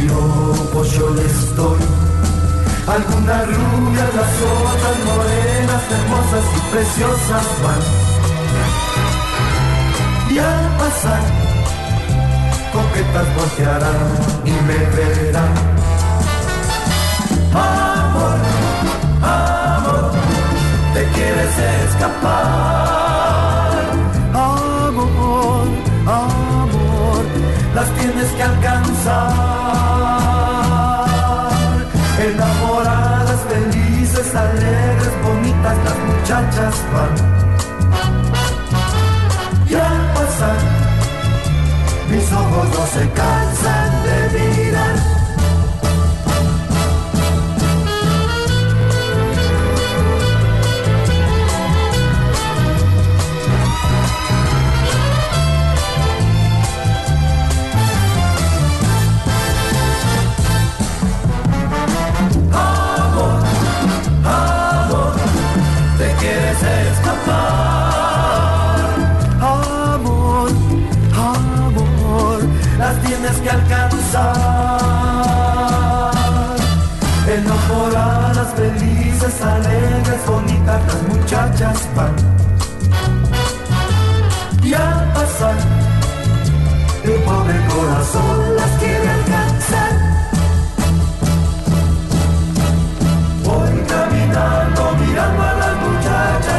piropos yo les doy. Algunas rubias, las otras morenas, hermosas y preciosas van. Y al pasar, coquetas voltearán y me verán. Amor, amor, te quieres escapar. Amor, amor, las tienes que alcanzar. Enamoradas, felices, alegres, bonitas, las muchachas van. Y al pasar, mis ojos no se cansan de mirar. Amor, amor, te quieres escapar. Amor, amor, las tienes que alcanzar. Enamoradas, felices, alegres, bonitas, las muchachas van. Y al pasar, el pobre corazón las quiere alcanzar. Voy caminando, mirando a las muchachas.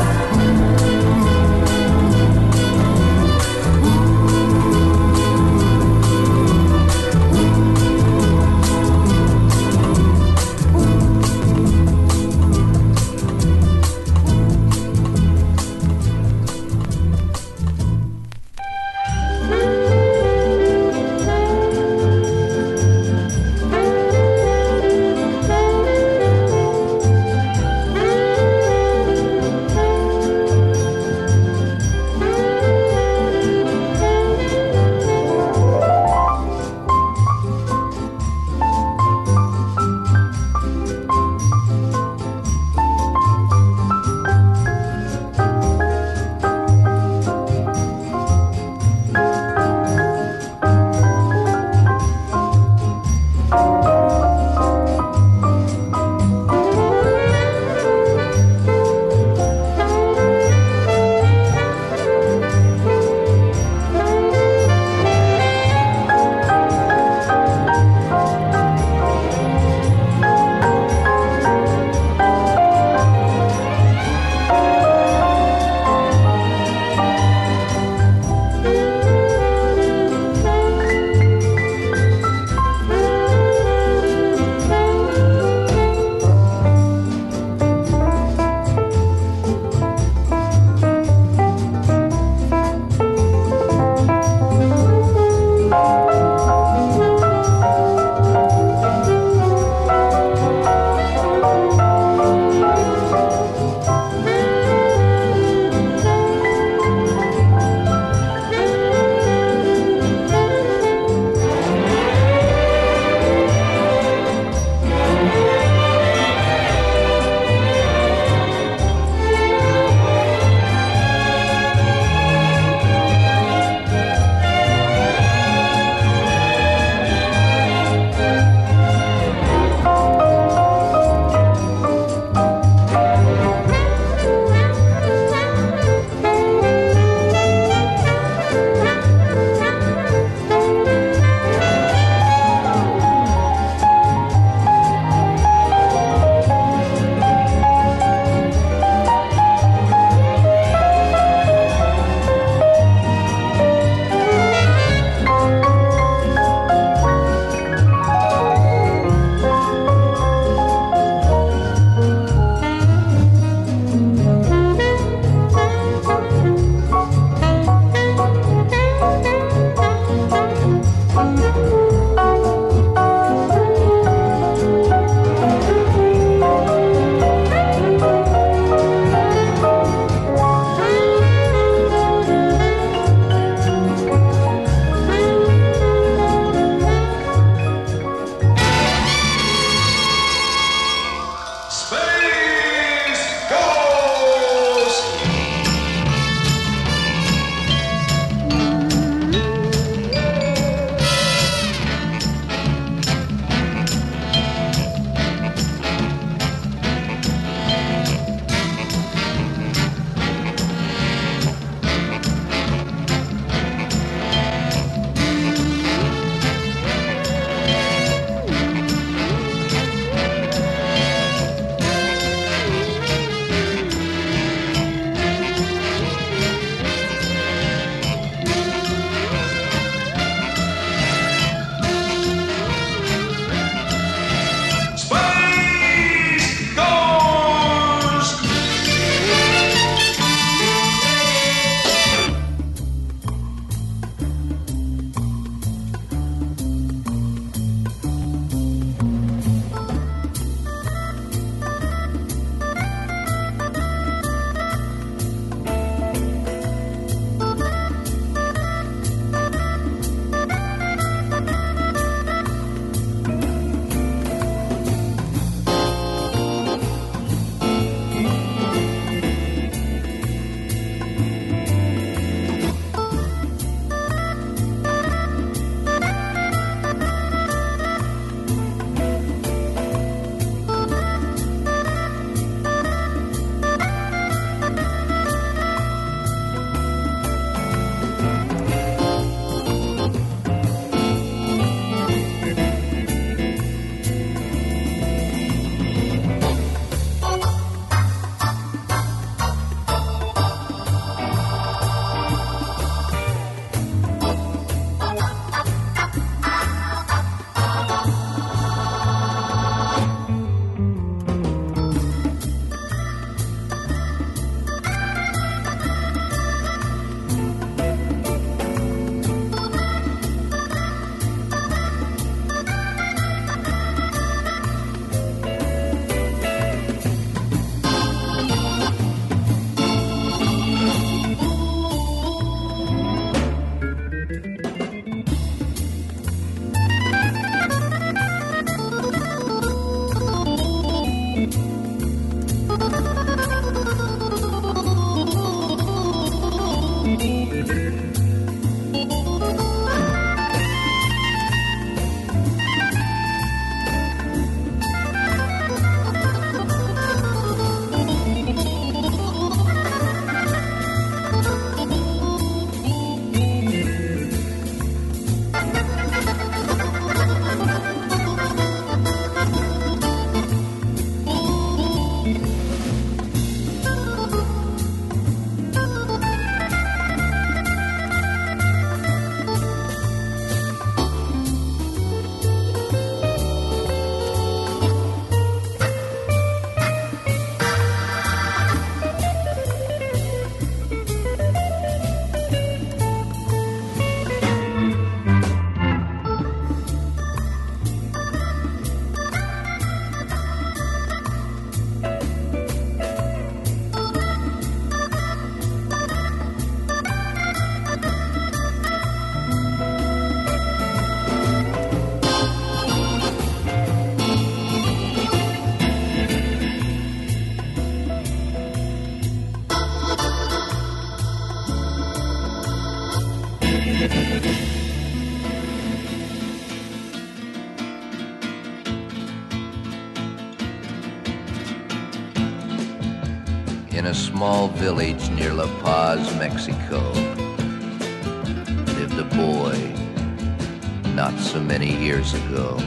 In a small village near La Paz, Mexico, lived a boy not so many years ago.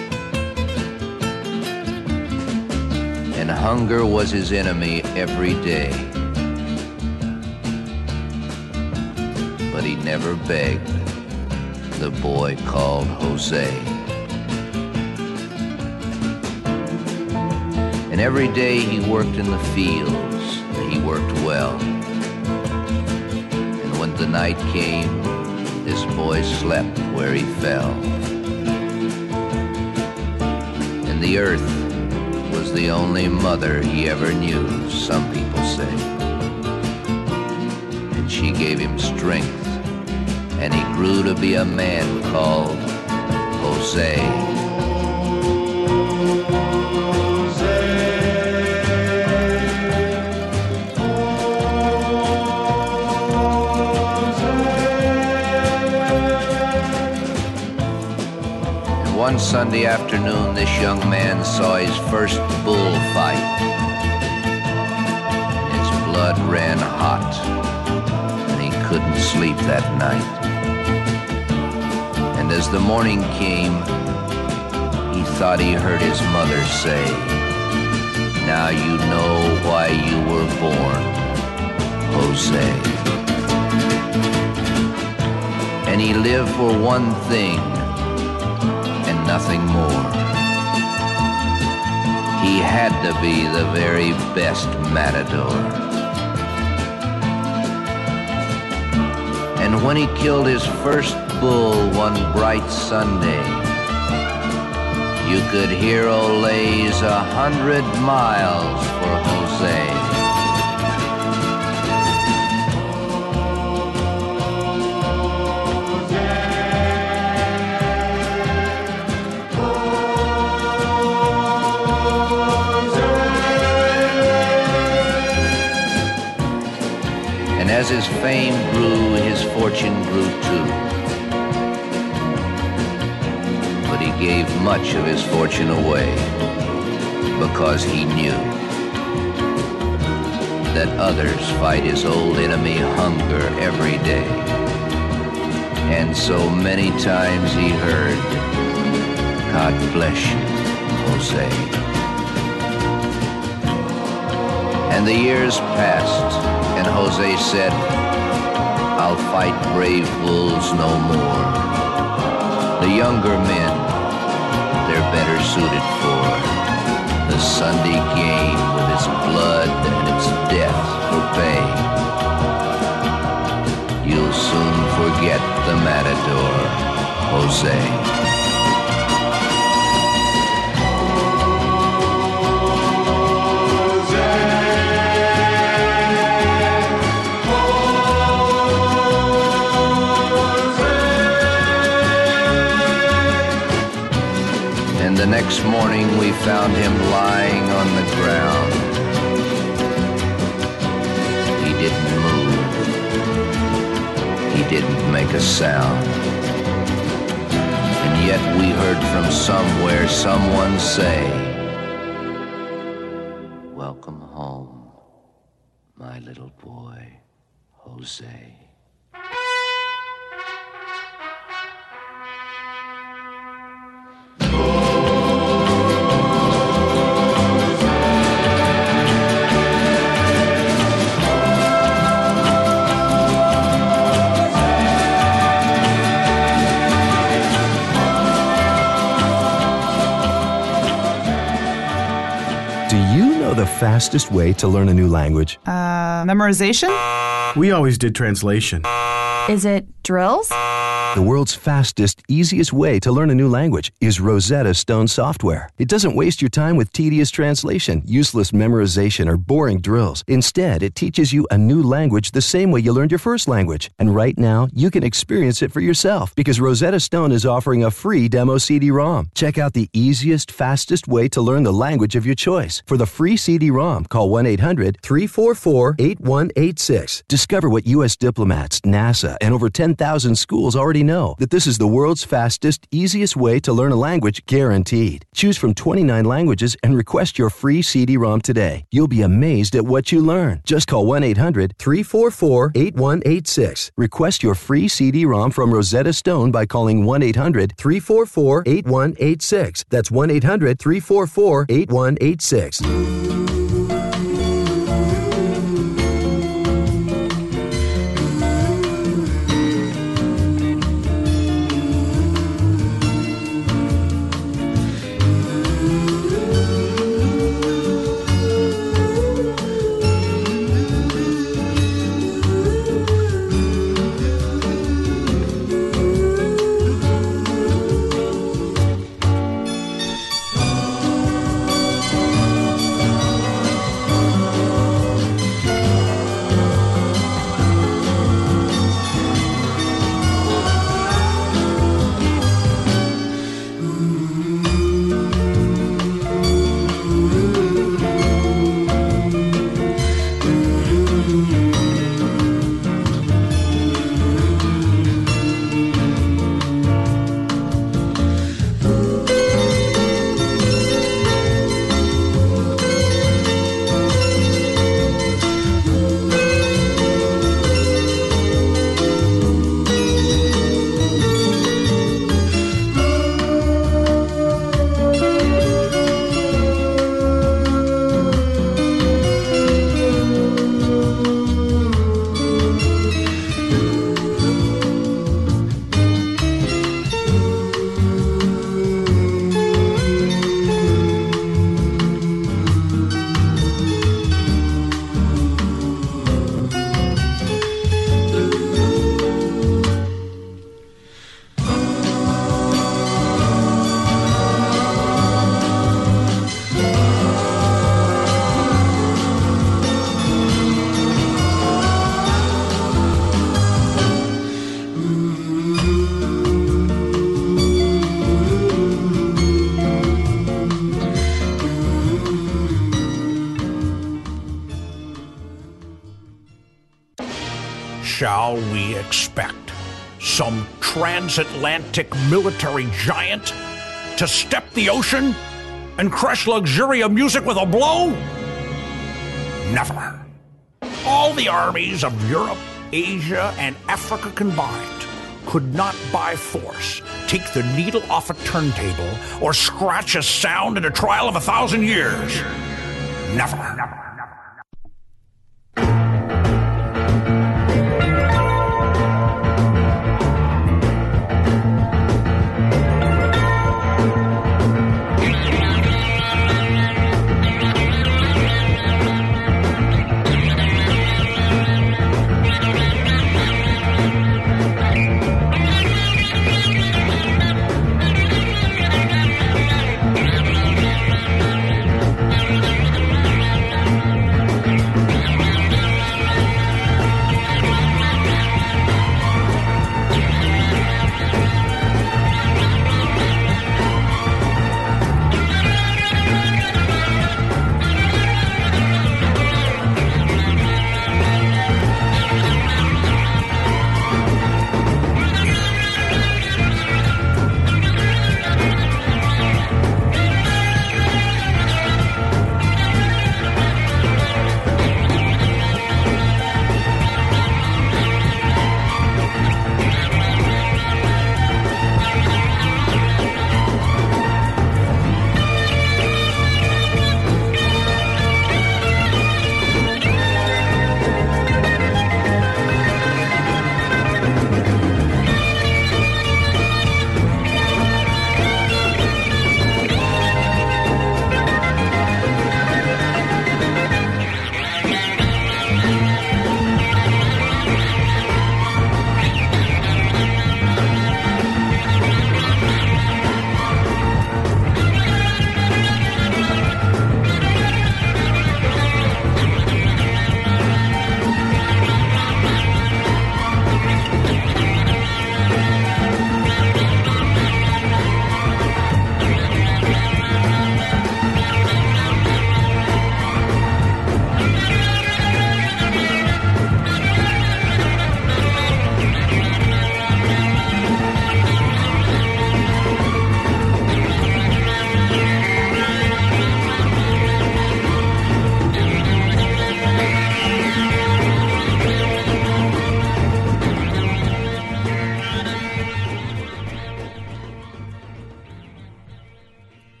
And hunger was his enemy every day. But he never begged, the boy called Jose. And every day he worked in the fields, and he worked well. And when the night came, this boy slept where he fell. And the earth was the only mother he ever knew, some people say. And she gave him strength, and he grew to be a man called Jose. One Sunday afternoon, this young man saw his first bull fight. His blood ran hot, and he couldn't sleep that night. And as the morning came, he thought he heard his mother say, "Now you know why you were born, Jose." And he lived for one thing, nothing more. He had to be the very best matador. And when he killed his first bull one bright Sunday, you could hear Olays 100 miles for Jose. As his fame grew, his fortune grew too. But he gave much of his fortune away because he knew that others fight his old enemy hunger every day. And so many times he heard, "God bless you, Jose." And the years passed, and Jose said, "I'll fight brave wolves no more. The younger men, they're better suited for the Sunday game with its blood and its death for pay. You'll soon forget the matador, Jose." The next morning we found him lying on the ground. He didn't move. He didn't make a sound. And yet we heard from somewhere someone say, "Welcome home, my little boy, Jose." The fastest way to learn a new language? Memorization? We always did translation. Is it drills? The world's fastest, easiest way to learn a new language is Rosetta Stone software. It doesn't waste your time with tedious translation, useless memorization, or boring drills. Instead, it teaches you a new language the same way you learned your first language. And right now, you can experience it for yourself because Rosetta Stone is offering a free demo CD-ROM. Check out the easiest, fastest way to learn the language of your choice. For the free CD-ROM, call 1-800-344-8186. Discover what U.S. diplomats, NASA, and over 10,000 schools already know that this is the world's fastest, easiest way to learn a language guaranteed. Choose from 29 languages and request your free CD-ROM today. You'll be amazed at what you learn. Just call 1-800-344-8186. Request your free CD-ROM from Rosetta Stone by calling 1-800-344-8186. That's 1-800-344-8186. Shall we expect some transatlantic military giant to step the ocean and crush Luxuria Music with a blow? Never. All the armies of Europe, Asia, and Africa combined could not by force take the needle off a turntable or scratch a sound in a trial of 1,000 years. Never.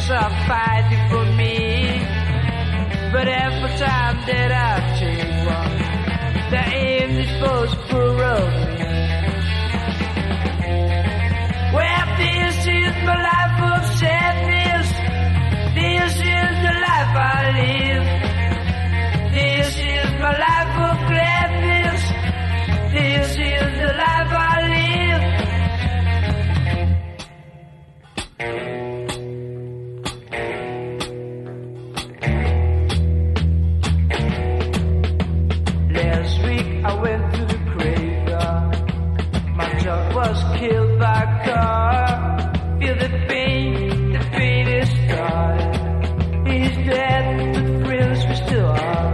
friends are fighting for me, but every time that I take one, they're indisposed for of me. Well, this is my life of sadness. This is the life I live. This is my life of gladness. This is the life I live. Last week I went to the graveyard. My dog was killed by a car. Feel the pain is gone. He's dead, but friends we still are.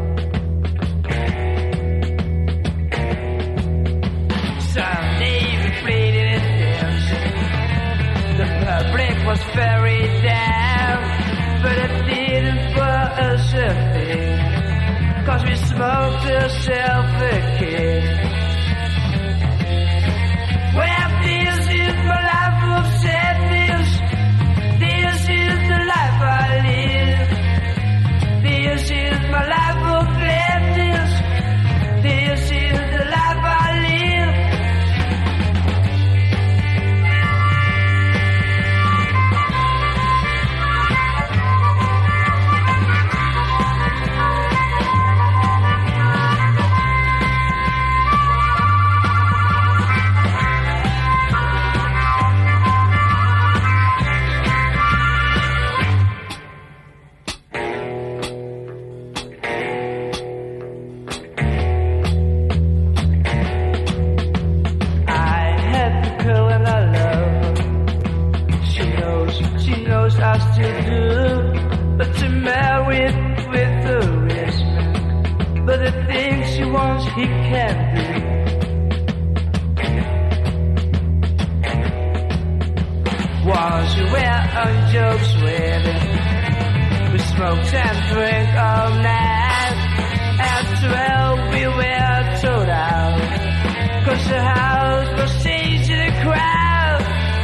Sunday we played it and dancing. The public was very down, but it didn't for us a thing, 'cause we smoked ourselves a kick. Well, this is my life of sadness. This is the life I live. This is my life of gladness. This is the life I live. I still do, but to married with the rest. But the things she wants he can't do. Once you were on jokes with it, we smoked and drank all night. At 12 we were told out, 'cause the house was changing the crowd.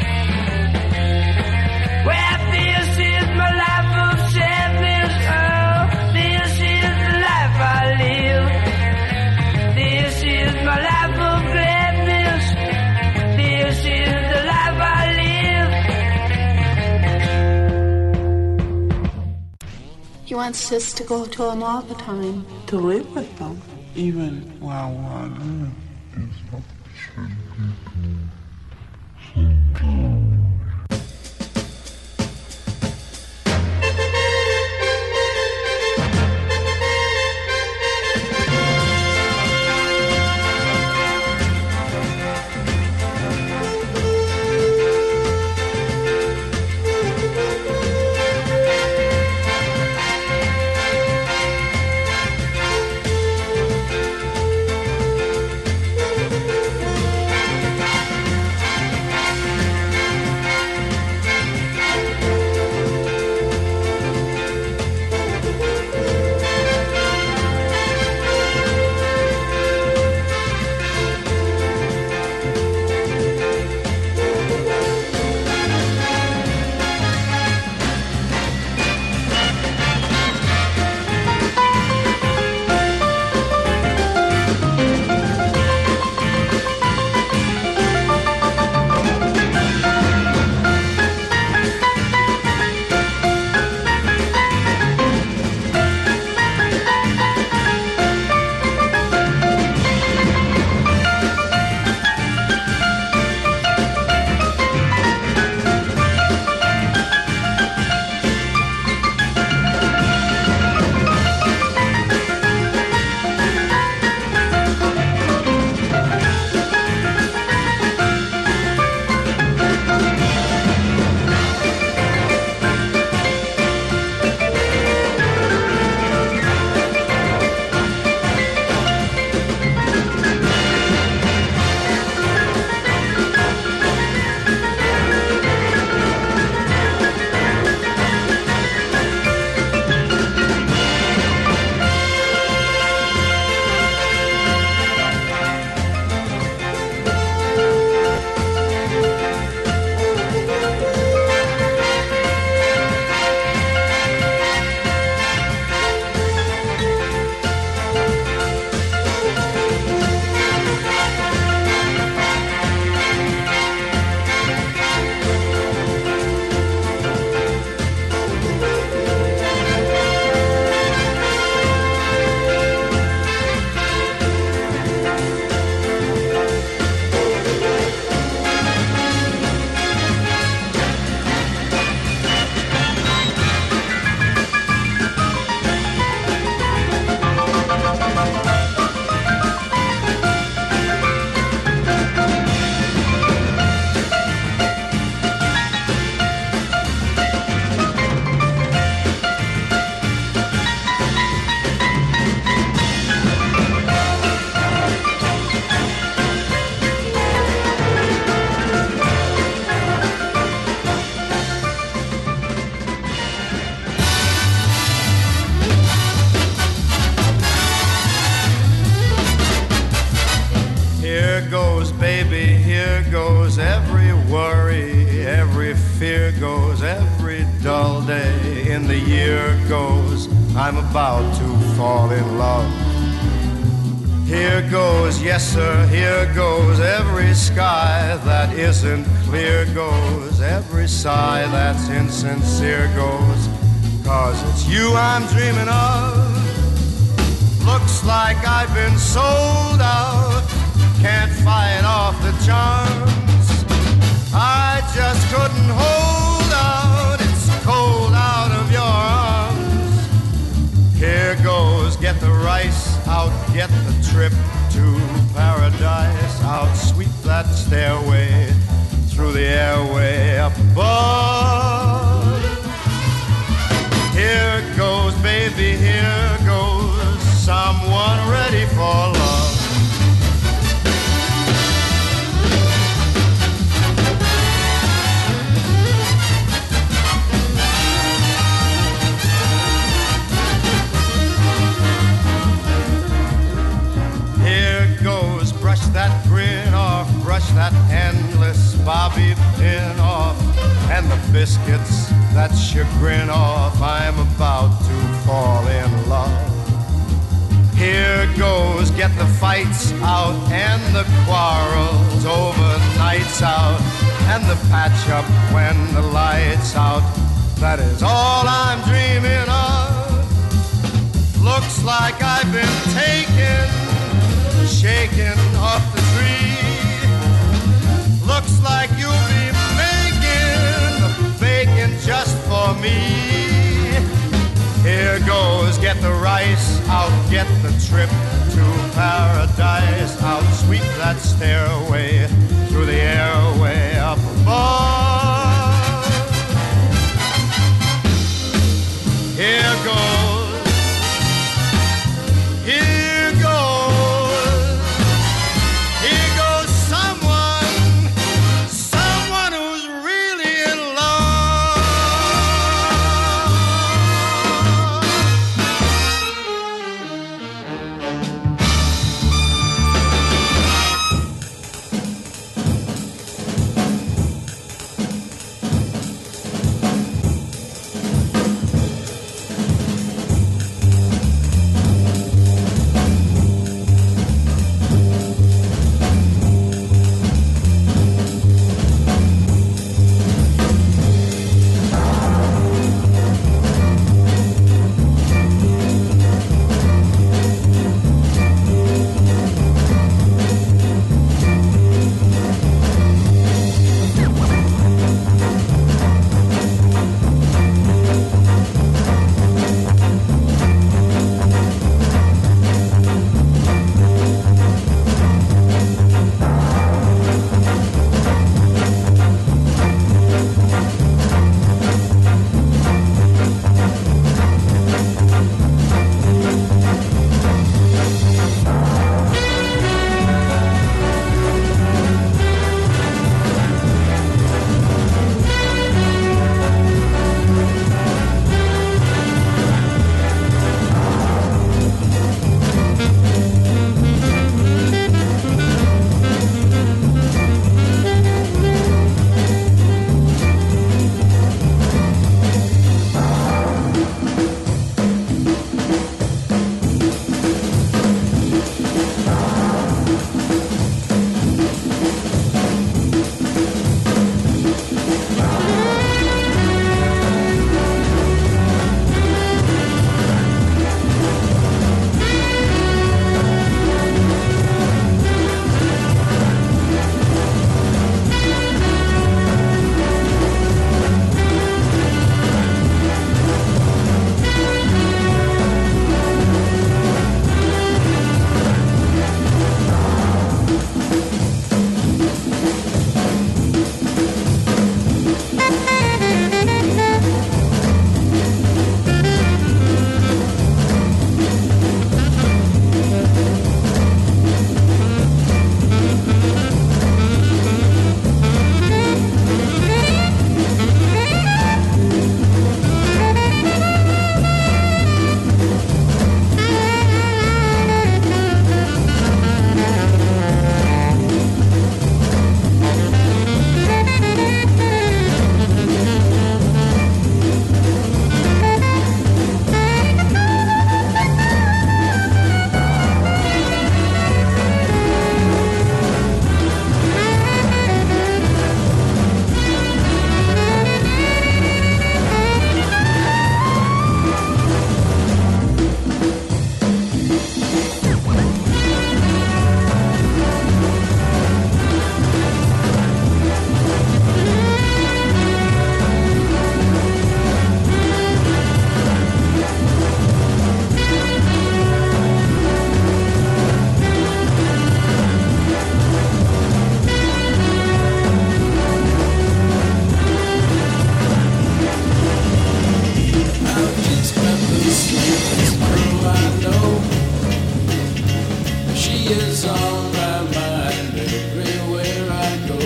Well, this is my life of sadness. Oh, this is the life I live. This is my life of gladness. This is the life I live. He wants us to go to him all the time. To live with them, even while we're on earth. Here goes every worry, every fear goes, every dull day in the year goes. I'm about to fall in love. Here goes, yes sir, here goes every sky that isn't clear goes, every sigh that's insincere goes, 'cause it's you I'm dreaming of. Looks like I've been sold out, can't fight off the charms. I just couldn't hold out, it's cold out of your arms. Here goes, get the rice out, get the trip to paradise out, sweep that stairway through the airway up above. Here goes, baby, here goes someone ready for love. Brush that grin off, brush that endless bobby pin off, and the biscuits that chagrin off. I'm about to fall in love. Here goes, get the fights out and the quarrels over nights out, and the patch up when the lights out. That is all I'm dreaming of. Looks like I've been taken, shaken off the tree. Looks like you'll be making the bacon just for me. Here goes, get the rice out, get the trip to paradise out, sweep that stairway through the airway up above. Here goes, here goes, here goes someone who's really in love.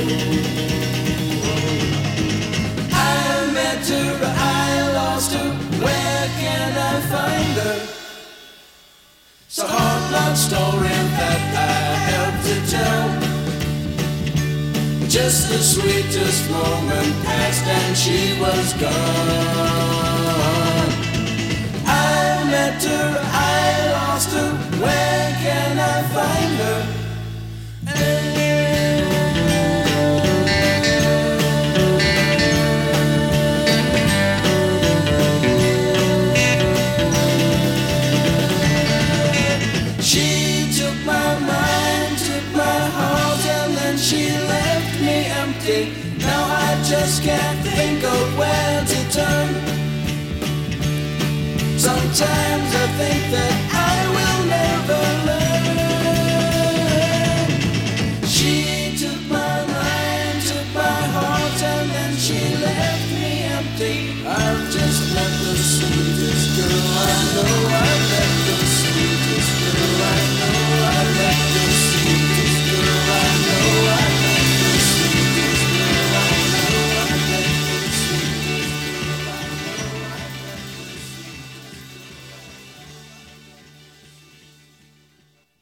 I met her, I lost her, where can I find her? It's a hard love story that I have to tell. Just the sweetest moment passed and she was gone. I met her, I lost her, where can I find her? She took my mind, took my heart, and then she left me empty. Now I just can't think of where to turn. Sometimes I think that I will never learn. She took my mind, took my heart, and then she left me empty. I've just met the sweetest girl I know. I've met the sweetest girl I know. I've met the sweetest girl I know. I've met the sweetest girl I know. I've met the sweetest girl I know.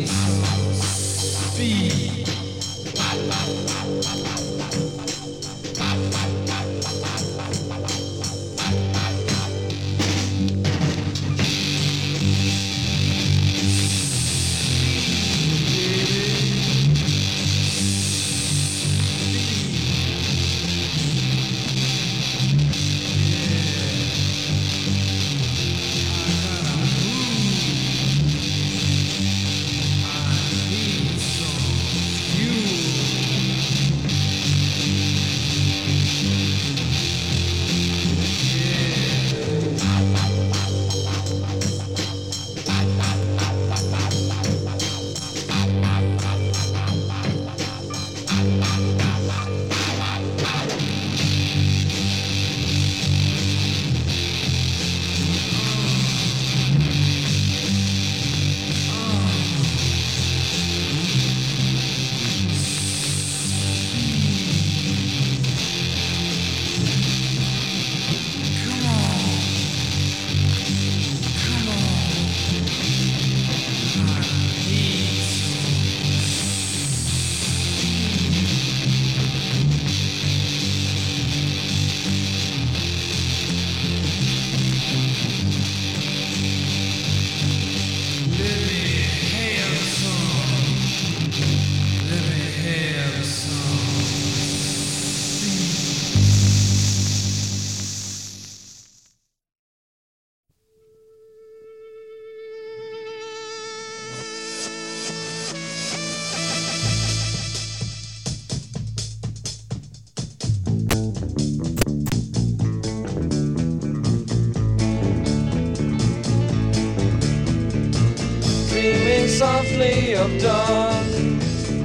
Softly of dawn,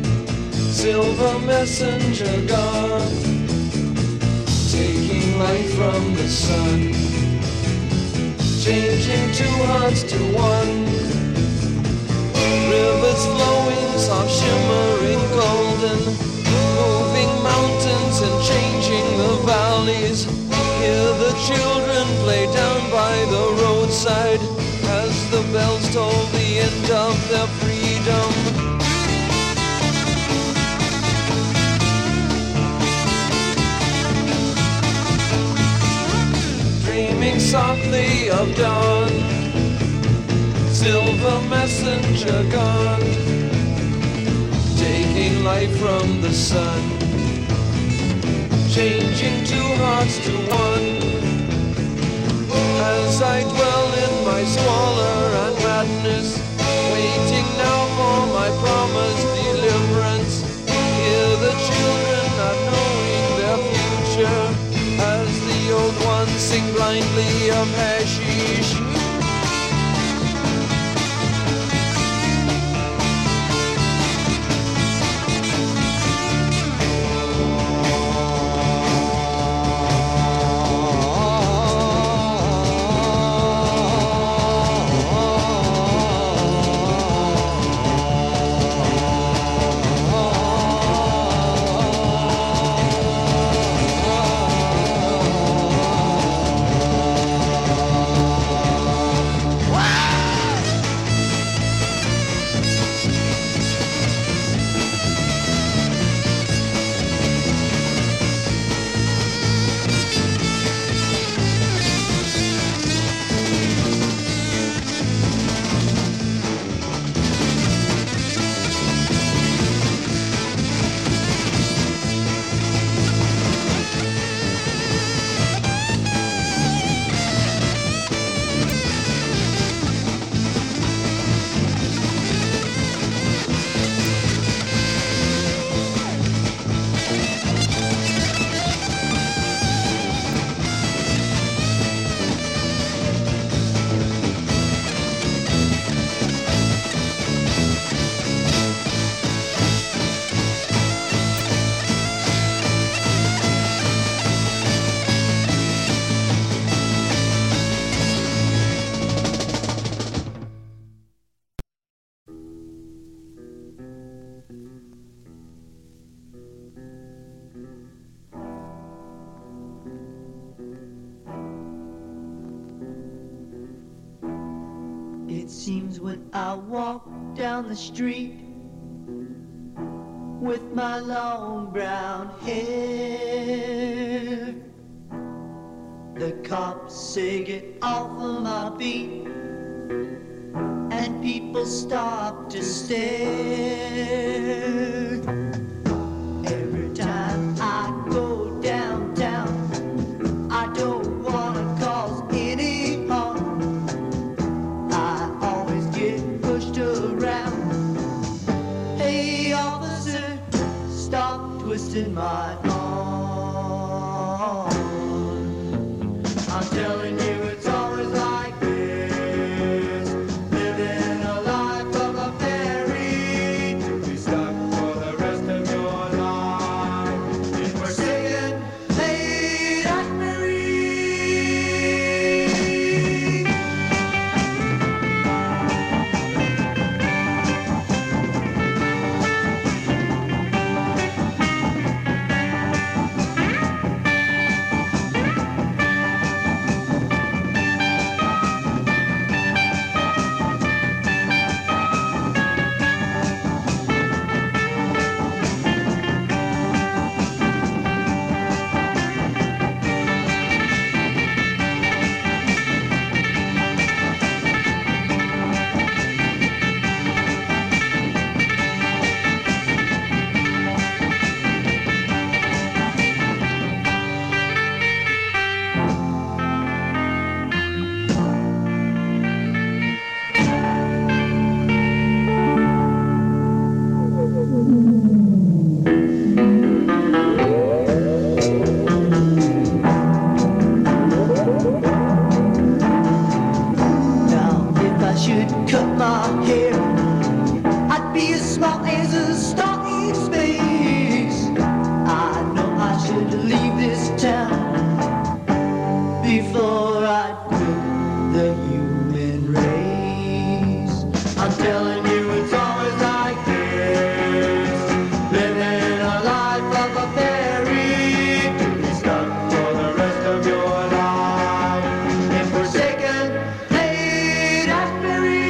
silver messenger gone, taking light from the sun, changing two hearts to one. Rivers flowing, soft shimmering golden, moving mountains and changing the valleys. Hear the children play down by the roadside as the bells toll the end of their freedom. Dreaming softly of dawn, silver messenger gone, taking light from the sun, changing two hearts to one. As I dwell in my squalor and madness, waiting now for my promised deliverance. Hear the children not knowing their future, as the old ones sing blindly of hashish. Seems when I walk down the street with my long brown hair, the cops say get off of my beat, and people stop to stare. Every time I go downtown, I don't wanna cause any harm. I always get pushed around. Hey officer, stop twisting my arm. I'm telling you it's always like this, living a life of a fairy, to be stuck for the rest of your life in forsaken Haight-Ashbury. Now, if I should cut my hair, I'd be as smart as a star in space. I know I should leave this town before I quit the human race. I'm telling you it's always like this, living a life of a fairy, to be stuck for the rest of your life in forsaken Haight-Ashbury.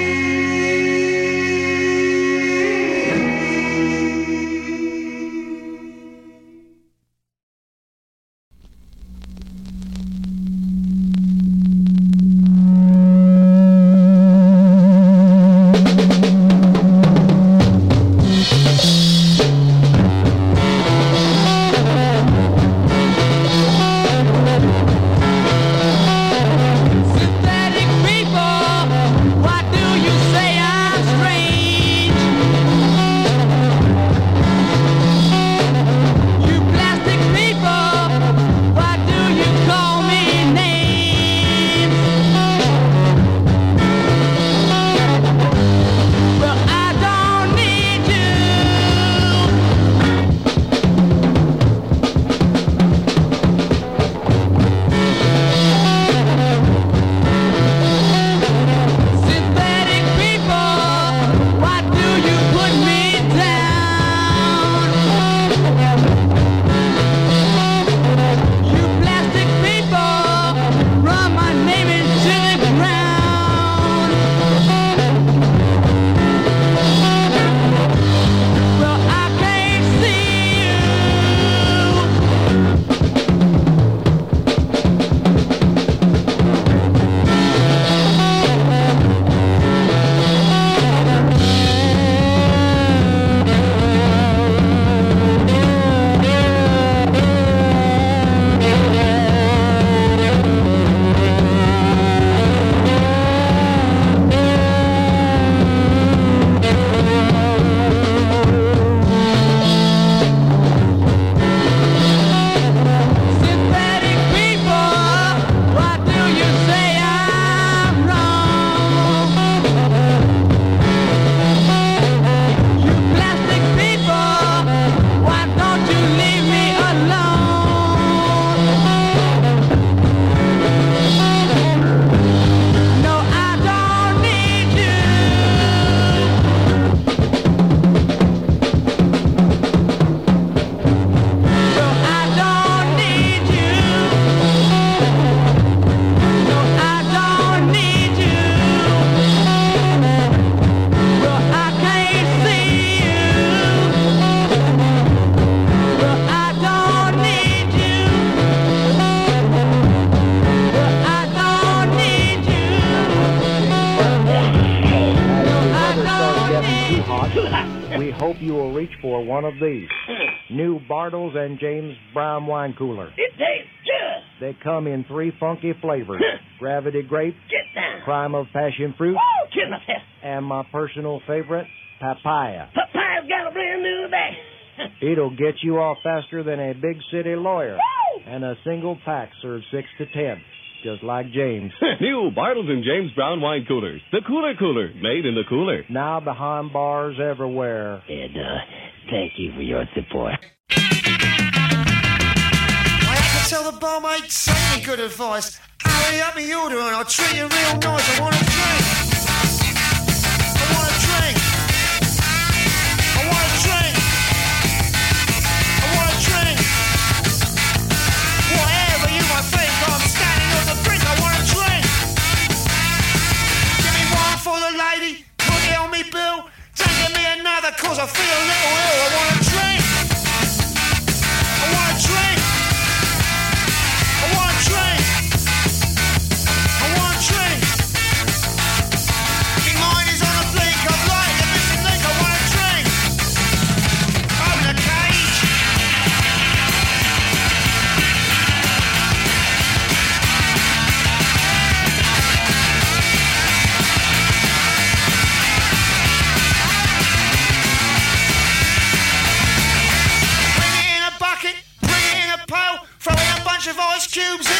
hope you will reach for one of these. New Bartles and James Brown wine cooler. It tastes good. They come in 3 funky flavors. Gravity Grape, Get down. Crime of Passion Fruit, Woo! Kiss myself. and my personal favorite, Papaya. Papaya's got a brand new bag. It'll get you off faster than a big city lawyer. Woo! And a single pack serves 6 to 10, just like James. New Bartles and James Brown wine coolers. The cooler, made in the cooler. Now behind bars everywhere. And, thank you for your support. I have to tell the barmaid, say me good advice. Hurry up me order and I'll treat you real nice. I want a drink. I want a drink. I want a drink. I want a drink. Whatever you might think, I'm standing on the brink. I want a drink. Give me one for the lady, put it on me bill. Don't give me another cause I feel a little ill. I want a drink. I want a drink. I want a drink. I want a drink. My mind is on the blink of light. The missing link. I want a drink. Open the cage. Bring it in a bucket. Bring it in a pail. Throw in a bunch of ice cubes